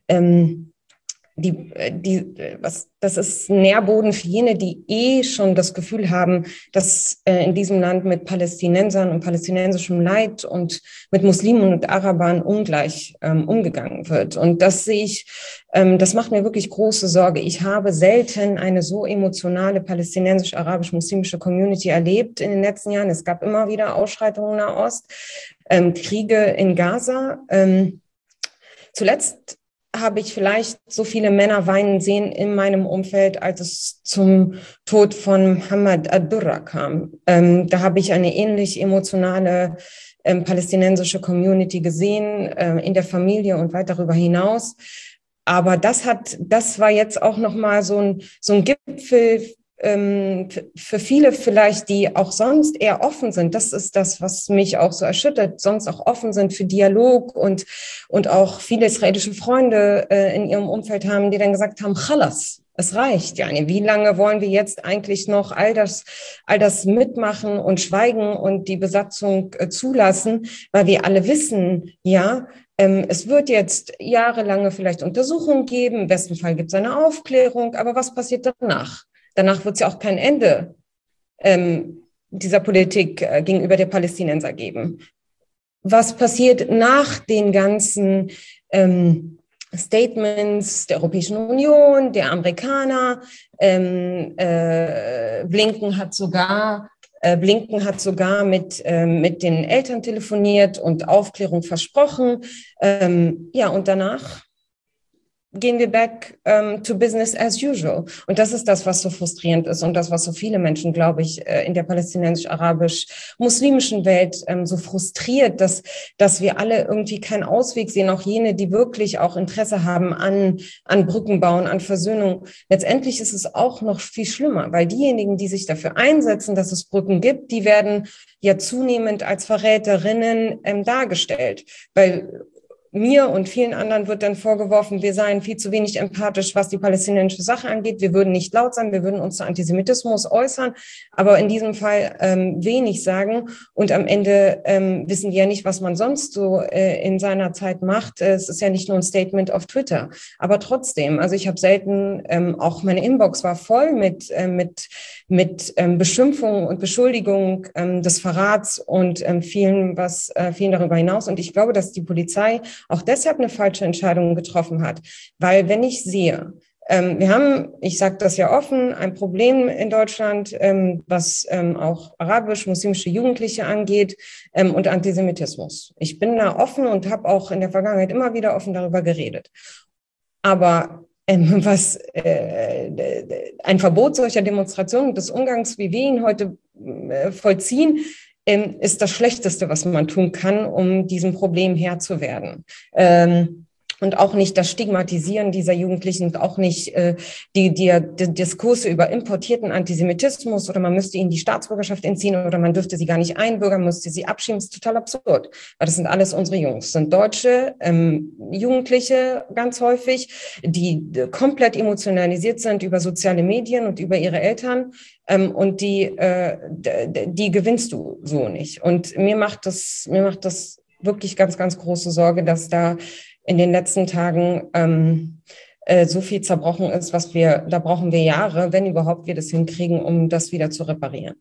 das ist Nährboden für jene, die schon das Gefühl haben, dass in diesem Land mit Palästinensern und palästinensischem Leid und mit Muslimen und Arabern ungleich umgegangen wird. Und das sehe ich, das macht mir wirklich große Sorge. Ich habe selten eine so emotionale palästinensisch-arabisch-muslimische Community erlebt in den letzten Jahren. Es gab immer wieder Ausschreitungen in Nahost, Kriege in Gaza. Zuletzt habe ich vielleicht so viele Männer weinen sehen in meinem Umfeld, als es zum Tod von Mohammed ad-Durra kam. Da habe ich eine ähnlich emotionale palästinensische Community gesehen, in der Familie und weit darüber hinaus. Aber das war jetzt auch nochmal so ein Gipfel für viele vielleicht, die auch sonst eher offen sind. Das ist das, was mich auch so erschüttert, sonst auch offen sind für Dialog und auch viele israelische Freunde in ihrem Umfeld haben, die dann gesagt haben, Chalas, es reicht. Ja, wie lange wollen wir jetzt eigentlich noch all das mitmachen und schweigen und die Besatzung zulassen, weil wir alle wissen, ja, es wird jetzt jahrelange vielleicht Untersuchungen geben, im besten Fall gibt es eine Aufklärung, aber was passiert danach? Danach wird es ja auch kein Ende dieser Politik gegenüber der Palästinenser geben. Was passiert nach den ganzen Statements der Europäischen Union, der Amerikaner? Blinken hat sogar mit den Eltern telefoniert und Aufklärung versprochen. Ja, und danach gehen wir back to business as usual. Und das ist das, was so frustrierend ist und das, was so viele Menschen, glaube ich, in der palästinensisch-arabisch-muslimischen Welt so frustriert, dass wir alle irgendwie keinen Ausweg sehen, auch jene, die wirklich auch Interesse haben an Brückenbauen, an Versöhnung. Letztendlich ist es auch noch viel schlimmer, weil diejenigen, die sich dafür einsetzen, dass es Brücken gibt, die werden ja zunehmend als Verräterinnen dargestellt, weil mir und vielen anderen wird dann vorgeworfen, wir seien viel zu wenig empathisch, was die palästinensische Sache angeht. Wir würden nicht laut sein, wir würden uns zu Antisemitismus äußern, aber in diesem Fall wenig sagen. Und am Ende wissen wir ja nicht, was man sonst so in seiner Zeit macht. Es ist ja nicht nur ein Statement auf Twitter. Aber trotzdem, also ich habe selten, auch meine Inbox war voll mit Beschimpfungen und Beschuldigungen des Verrats und vielen darüber hinaus. Und ich glaube, dass die Polizei auch deshalb eine falsche Entscheidung getroffen hat. Weil wenn ich sehe, wir haben, ich sage das ja offen, ein Problem in Deutschland, was auch arabisch-muslimische Jugendliche angeht und Antisemitismus. Ich bin da offen und habe auch in der Vergangenheit immer wieder offen darüber geredet. Aber ein Verbot solcher Demonstrationen, des Umgangs, wie wir ihn heute vollziehen, ist das Schlechteste, was man tun kann, um diesem Problem Herr zu werden. Und auch nicht das Stigmatisieren dieser Jugendlichen und auch nicht die Diskurse über importierten Antisemitismus oder man müsste ihnen die Staatsbürgerschaft entziehen oder man dürfte sie gar nicht einbürgern, müsste sie abschieben. Das ist total absurd, weil das sind alles unsere Jungs. Das sind deutsche Jugendliche ganz häufig, die komplett emotionalisiert sind über soziale Medien und über ihre Eltern. Und die gewinnst du so nicht. Und mir macht das wirklich ganz, ganz große Sorge, dass da in den letzten Tagen so viel zerbrochen ist, da brauchen wir Jahre, wenn überhaupt wir das hinkriegen, um das wieder zu reparieren.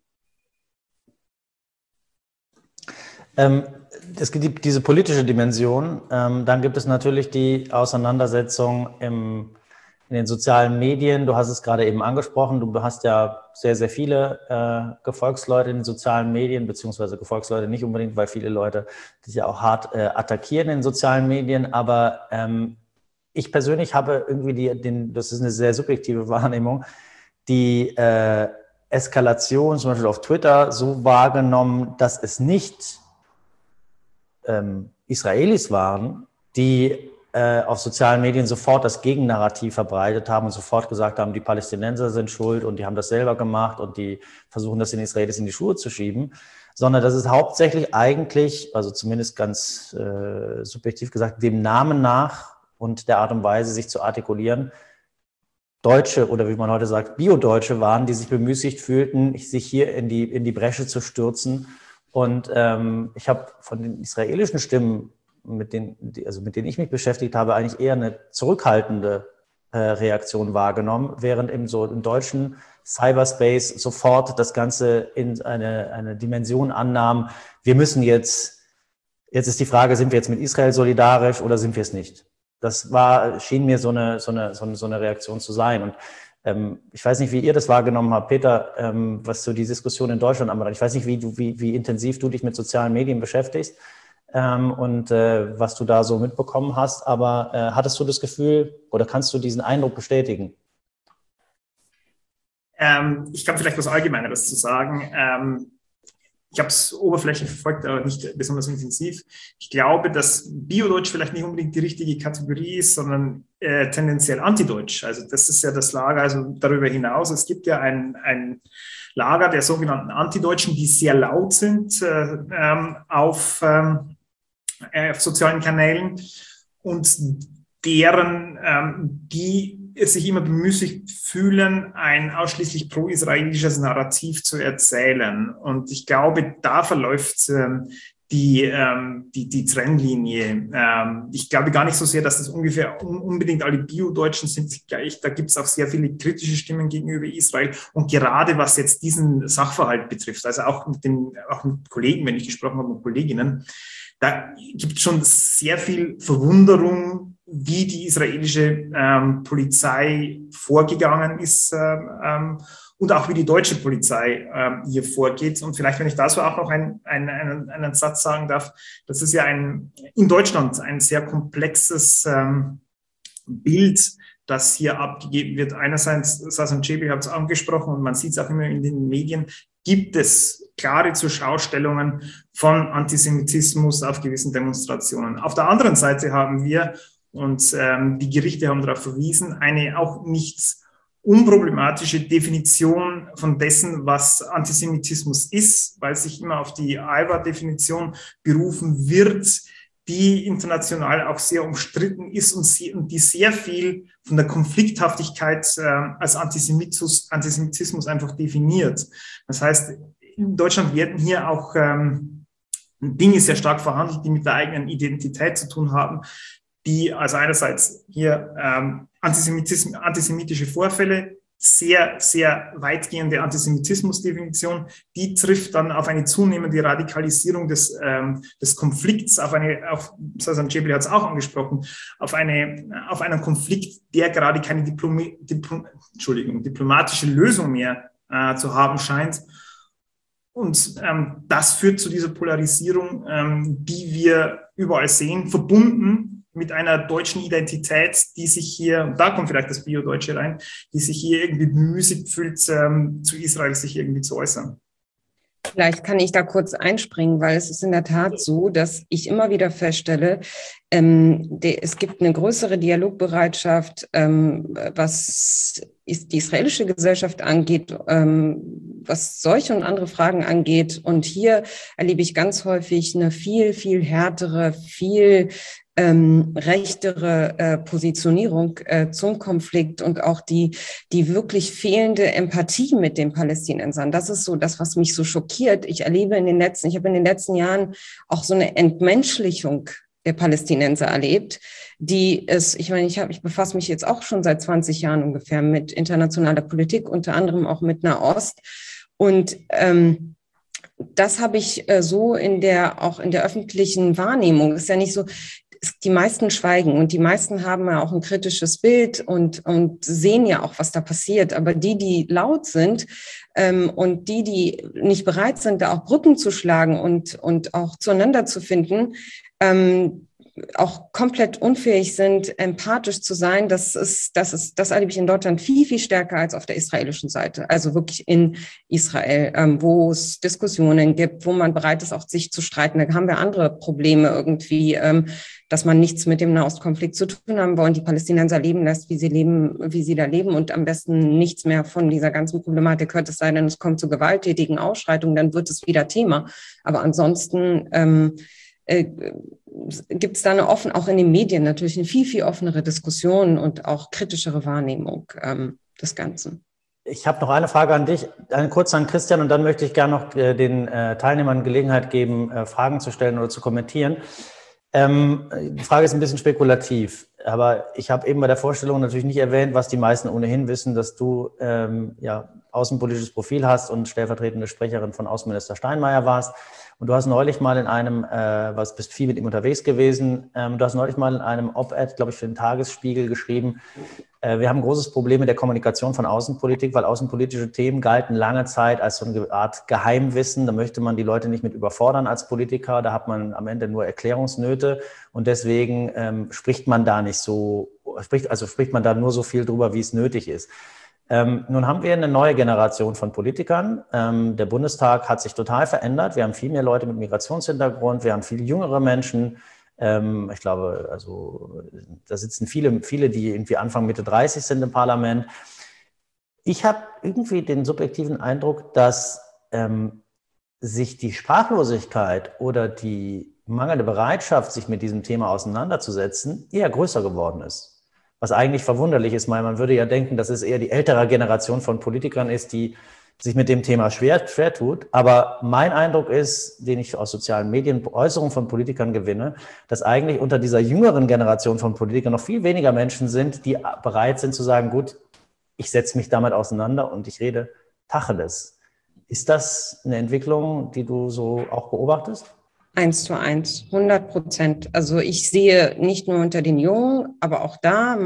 Es gibt diese politische Dimension. Dann gibt es natürlich die Auseinandersetzung in den sozialen Medien, du hast es gerade eben angesprochen, du hast ja sehr, sehr viele Gefolgsleute in den sozialen Medien, beziehungsweise Gefolgsleute nicht unbedingt, weil viele Leute dich ja auch hart attackieren in den sozialen Medien, aber ich persönlich habe irgendwie das ist eine sehr subjektive Wahrnehmung, die Eskalation zum Beispiel auf Twitter so wahrgenommen, dass es nicht Israelis waren, die auf sozialen Medien sofort das Gegennarrativ verbreitet haben und sofort gesagt haben, die Palästinenser sind schuld und die haben das selber gemacht und die versuchen, das den Israelis in die Schuhe zu schieben, sondern das ist hauptsächlich eigentlich, also zumindest ganz subjektiv gesagt, dem Namen nach und der Art und Weise, sich zu artikulieren, Deutsche oder wie man heute sagt, Bio-Deutsche waren, die sich bemüßigt fühlten, sich hier in die Bresche zu stürzen. Und ich habe von den israelischen Stimmen, mit denen ich mich beschäftigt habe, eigentlich eher eine zurückhaltende Reaktion wahrgenommen, während im deutschen Cyberspace sofort das Ganze in eine Dimension annahm. Wir müssen jetzt ist die Frage, sind wir jetzt mit Israel solidarisch oder sind wir es nicht? Das schien mir so eine Reaktion zu sein. Und ich weiß nicht, wie ihr das wahrgenommen habt, Peter, was so die Diskussion in Deutschland anbelangt. Ich weiß nicht, wie intensiv du dich mit sozialen Medien beschäftigst und was du da so mitbekommen hast. Aber hattest du das Gefühl oder kannst du diesen Eindruck bestätigen? Ich kann vielleicht was Allgemeineres zu sagen. Ich habe es oberflächlich verfolgt, aber nicht besonders intensiv. Ich glaube, dass Bio-Deutsch vielleicht nicht unbedingt die richtige Kategorie ist, sondern tendenziell Anti-Deutsch. Also das ist ja das Lager, also darüber hinaus. Es gibt ja ein Lager der sogenannten Anti-Deutschen, die sehr laut sind auf sozialen Kanälen und die sich immer bemüßigt fühlen, ein ausschließlich pro-israelisches Narrativ zu erzählen. Und ich glaube, da verläuft die Trennlinie. Ich glaube gar nicht so sehr, dass das unbedingt alle Bio-Deutschen sind gleich. Da gibt es auch sehr viele kritische Stimmen gegenüber Israel. Und gerade was jetzt diesen Sachverhalt betrifft, also auch mit Kollegen, wenn ich gesprochen habe, mit Kolleginnen, da gibt es schon sehr viel Verwunderung, wie die israelische Polizei vorgegangen ist und auch wie die deutsche Polizei hier vorgeht. Und vielleicht, wenn ich dazu auch noch einen Satz sagen darf, das ist ja in Deutschland ein sehr komplexes Bild, das hier abgegeben wird. Einerseits, Sazon Cebi hat es angesprochen und man sieht es auch immer in den Medien, gibt es klare Zurschaustellungen von Antisemitismus auf gewissen Demonstrationen. Auf der anderen Seite haben wir, und die Gerichte haben darauf verwiesen, eine auch nicht unproblematische Definition von dessen, was Antisemitismus ist, weil sich immer auf die AIWA-Definition berufen wird, die international auch sehr umstritten ist und die sehr viel von der Konflikthaftigkeit als Antisemitismus einfach definiert. Das heißt, in Deutschland werden hier auch Dinge sehr stark verhandelt, die mit der eigenen Identität zu tun haben, die also einerseits hier antisemitische Vorfälle, sehr, sehr weitgehende Antisemitismusdefinition, die trifft dann auf eine zunehmende Radikalisierung des Konflikts, auf Sazon Cebi hat es auch angesprochen, auf einen Konflikt, der gerade keine diplomatische Lösung mehr zu haben scheint. Und das führt zu dieser Polarisierung, die wir überall sehen, verbunden mit einer deutschen Identität, die sich hier, da kommt vielleicht das Bio-Deutsche rein, die sich hier irgendwie bemüßigt fühlt, zu Israel sich irgendwie zu äußern. Vielleicht kann ich da kurz einspringen, weil es ist in der Tat so, dass ich immer wieder feststelle, es gibt eine größere Dialogbereitschaft, was die israelische Gesellschaft angeht, was solche und andere Fragen angeht. Und hier erlebe ich ganz häufig eine viel, viel härtere, viel rechtere Positionierung zum Konflikt und auch die wirklich fehlende Empathie mit den Palästinensern. Das ist so das, was mich so schockiert. Ich habe in den letzten Jahren auch so eine Entmenschlichung der Palästinenser erlebt, ich befasse mich jetzt auch schon seit 20 Jahren ungefähr mit internationaler Politik, unter anderem auch mit Nahost. Und das habe ich so auch in der öffentlichen Wahrnehmung. Es ist ja nicht so, die meisten schweigen und die meisten haben ja auch ein kritisches Bild und sehen ja auch, was da passiert. Aber die laut sind und die nicht bereit sind, da auch Brücken zu schlagen und auch zueinander zu finden, auch komplett unfähig sind, empathisch zu sein, das erlebe ich in Deutschland viel, viel stärker als auf der israelischen Seite. Also wirklich in Israel, wo es Diskussionen gibt, wo man bereit ist, auch sich zu streiten. Da haben wir andere Probleme irgendwie, dass man nichts mit dem Nahostkonflikt zu tun haben wollen, die Palästinenser leben lässt, wie sie da leben und am besten nichts mehr von dieser ganzen Problematik hört, es sei denn, es kommt zu gewalttätigen Ausschreitungen, dann wird es wieder Thema. Aber ansonsten gibt es da auch in den Medien natürlich eine viel, viel offenere Diskussion und auch kritischere Wahrnehmung des Ganzen. Ich habe noch eine Frage an dich, kurz an Christian, und dann möchte ich gerne noch den Teilnehmern Gelegenheit geben, Fragen zu stellen oder zu kommentieren. Die Frage ist ein bisschen spekulativ, aber ich habe eben bei der Vorstellung natürlich nicht erwähnt, was die meisten ohnehin wissen, dass du außenpolitisches Profil hast und stellvertretende Sprecherin von Außenminister Steinmeier warst. Und du hast neulich mal in einem, bist viel mit ihm unterwegs gewesen, du hast neulich mal in einem Op-Ed, glaube ich, für den Tagesspiegel geschrieben, wir haben ein großes Problem mit der Kommunikation von Außenpolitik, weil außenpolitische Themen galten lange Zeit als so eine Art Geheimwissen. Da möchte man die Leute nicht mit überfordern als Politiker, da hat man am Ende nur Erklärungsnöte und deswegen spricht man da nur so viel drüber, wie es nötig ist. Nun haben wir eine neue Generation von Politikern. Der Bundestag hat sich total verändert. Wir haben viel mehr Leute mit Migrationshintergrund, wir haben viel jüngere Menschen. Ich glaube, also da sitzen viele, die irgendwie Anfang, Mitte 30 sind im Parlament. Ich habe irgendwie den subjektiven Eindruck, dass sich die Sprachlosigkeit oder die mangelnde Bereitschaft, sich mit diesem Thema auseinanderzusetzen, eher größer geworden ist. Was eigentlich verwunderlich ist, weil man würde ja denken, dass es eher die ältere Generation von Politikern ist, die sich mit dem Thema schwer tut. Aber mein Eindruck ist, den ich aus sozialen Medien, Äußerungen von Politikern gewinne, dass eigentlich unter dieser jüngeren Generation von Politikern noch viel weniger Menschen sind, die bereit sind zu sagen, gut, ich setze mich damit auseinander und ich rede Tacheles. Ist das eine Entwicklung, die du so auch beobachtest? 1:1, 100%. Also ich sehe nicht nur unter den Jungen, aber auch da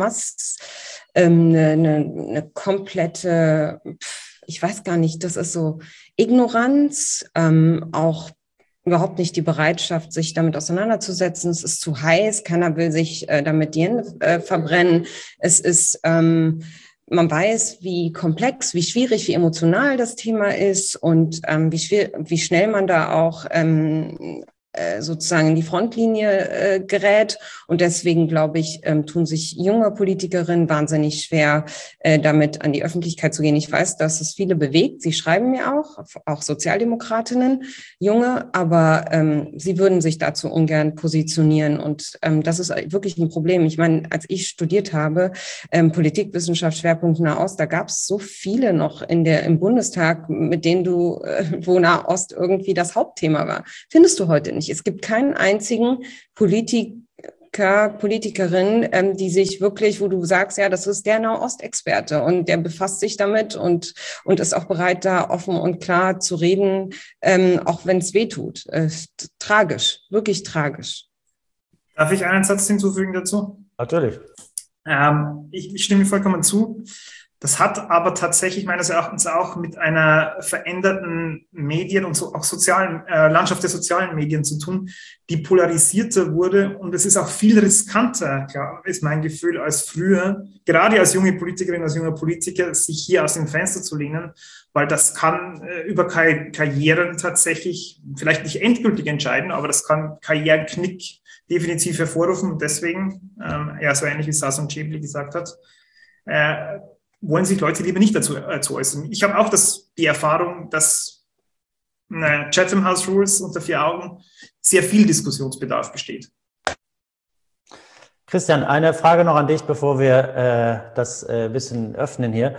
eine komplette, ich weiß gar nicht, das ist so Ignoranz, auch überhaupt nicht die Bereitschaft, sich damit auseinanderzusetzen. Es ist zu heiß, keiner will sich damit die Hände verbrennen. Es ist man weiß, wie komplex, wie schwierig, wie emotional das Thema ist und wie schnell man da auch sozusagen in die Frontlinie gerät. Und deswegen, glaube ich, tun sich junge Politikerinnen wahnsinnig schwer, damit an die Öffentlichkeit zu gehen. Ich weiß, dass es viele bewegt. Sie schreiben mir auch Sozialdemokratinnen, junge, aber sie würden sich dazu ungern positionieren. Und das ist wirklich ein Problem. Ich meine, als ich studiert habe, Politikwissenschaft, Schwerpunkt Nahost, da gab es so viele noch im Bundestag, mit denen wo Nahost irgendwie das Hauptthema war. Findest du heute nicht? Es gibt keinen einzigen Politikerin, die sich wirklich, wo du sagst, ja, das ist der Nahost-Experte und der befasst sich damit und ist auch bereit, da offen und klar zu reden, auch wenn es weh tut. Tragisch, wirklich tragisch. Darf ich einen Satz hinzufügen dazu? Natürlich. Ich stimme vollkommen zu. Das hat aber tatsächlich meines Erachtens auch mit einer veränderten Medien- und auch Landschaft der sozialen Medien zu tun, die polarisierter wurde. Und es ist auch viel riskanter, klar, ist mein Gefühl, als früher, gerade als junge Politikerin, als junger Politiker, sich hier aus dem Fenster zu lehnen, weil das kann über Karrieren tatsächlich vielleicht nicht endgültig entscheiden, aber das kann Karrierenknick definitiv hervorrufen. Und deswegen, so ähnlich wie Sazon Chebli gesagt hat, wollen sich Leute lieber nicht dazu äußern. Ich habe auch die Erfahrung, dass Chatham House Rules unter 4 Augen sehr viel Diskussionsbedarf besteht. Christian, eine Frage noch an dich, bevor wir das ein bisschen öffnen hier.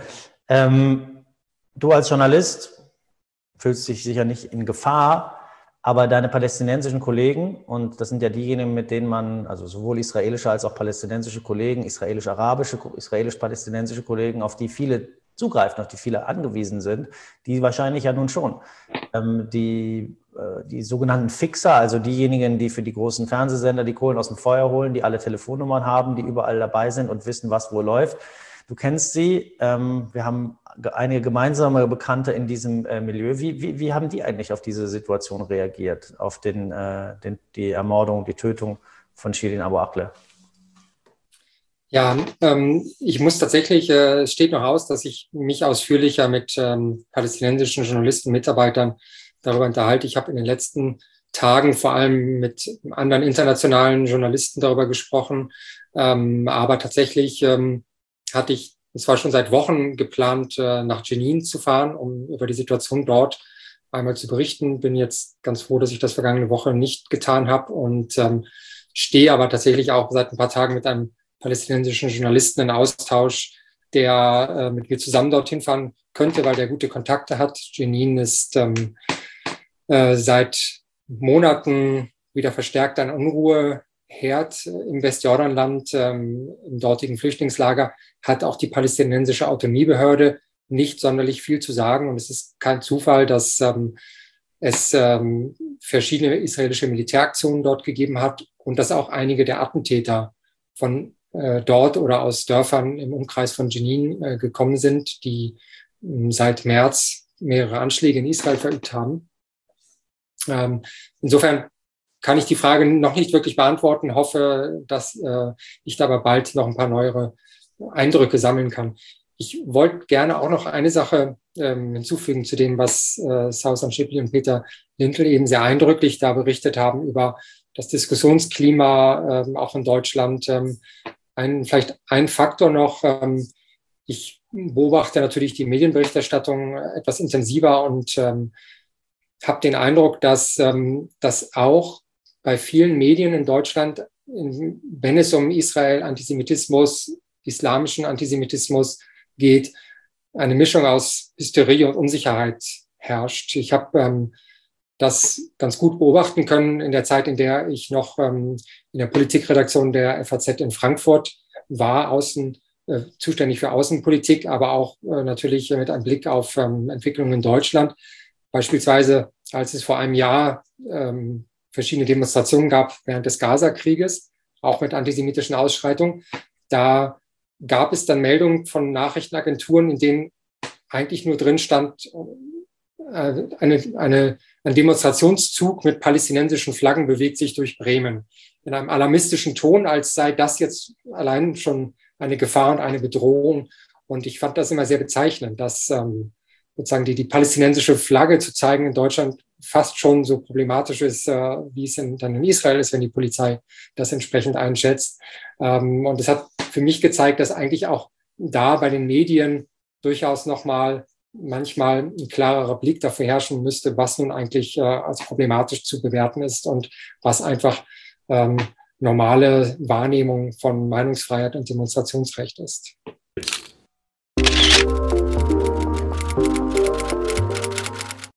Du als Journalist fühlst dich sicher nicht in Gefahr, aber deine palästinensischen Kollegen, und das sind ja diejenigen, mit denen man, also sowohl israelische als auch palästinensische Kollegen, israelisch-palästinensische Kollegen, auf die viele zugreifen, auf die viele angewiesen sind, die wahrscheinlich ja nun schon. Die sogenannten Fixer, also diejenigen, die für die großen Fernsehsender die Kohlen aus dem Feuer holen, die alle Telefonnummern haben, die überall dabei sind und wissen, was wo läuft. Du kennst sie. Wir haben einige gemeinsame Bekannte in diesem Milieu. Wie haben die eigentlich auf diese Situation reagiert, auf die Ermordung, die Tötung von Shirin Abu Akleh? Ja, ich muss tatsächlich, es steht noch aus, dass ich mich ausführlicher mit palästinensischen Journalisten, Mitarbeitern darüber unterhalte. Ich habe in den letzten Tagen vor allem mit anderen internationalen Journalisten darüber gesprochen. Aber tatsächlich hatte ich, es war schon seit Wochen geplant, nach Jenin zu fahren, um über die Situation dort einmal zu berichten. Bin jetzt ganz froh, dass ich das vergangene Woche nicht getan habe und stehe aber tatsächlich auch seit ein paar Tagen mit einem palästinensischen Journalisten in Austausch, der mit mir zusammen dorthin fahren könnte, weil der gute Kontakte hat. Jenin ist seit Monaten wieder verstärkt ein Unruheherd im Westjordanland, im dortigen Flüchtlingslager, hat auch die palästinensische Autonomiebehörde nicht sonderlich viel zu sagen. Und es ist kein Zufall, dass es verschiedene israelische Militäraktionen dort gegeben hat und dass auch einige der Attentäter von dort oder aus Dörfern im Umkreis von Jenin gekommen sind, die seit März mehrere Anschläge in Israel verübt haben. Insofern kann ich die Frage noch nicht wirklich beantworten, hoffe, dass ich da aber bald noch ein paar neuere Eindrücke sammeln kann. Ich wollte gerne auch noch eine Sache hinzufügen zu dem, was Sausan Schipli und Peter Lindl eben sehr eindrücklich da berichtet haben über das Diskussionsklima auch in Deutschland. Vielleicht ein Faktor noch. Ich beobachte natürlich die Medienberichterstattung etwas intensiver und habe den Eindruck, dass das auch bei vielen Medien in Deutschland, wenn es um Israel-Antisemitismus, islamischen Antisemitismus geht, eine Mischung aus Hysterie und Unsicherheit herrscht. Ich habe das ganz gut beobachten können in der Zeit, in der ich noch in der Politikredaktion der FAZ in Frankfurt war, zuständig für Außenpolitik, aber auch natürlich mit einem Blick auf Entwicklungen in Deutschland. Beispielsweise, als es vor einem Jahr verschiedene Demonstrationen gab während des Gaza-Krieges, auch mit antisemitischen Ausschreitungen, da gab es dann Meldungen von Nachrichtenagenturen, in denen eigentlich nur drin stand, ein Demonstrationszug mit palästinensischen Flaggen bewegt sich durch Bremen. In einem alarmistischen Ton, als sei das jetzt allein schon eine Gefahr und eine Bedrohung. Und ich fand das immer sehr bezeichnend, dass sozusagen die palästinensische Flagge zu zeigen in Deutschland fast schon so problematisch ist, wie es dann in Israel ist, wenn die Polizei das entsprechend einschätzt. Und es hat für mich gezeigt, dass eigentlich auch da bei den Medien durchaus nochmal manchmal ein klarerer Blick dafür herrschen müsste, was nun eigentlich als problematisch zu bewerten ist und was einfach normale Wahrnehmung von Meinungsfreiheit und Demonstrationsrecht ist.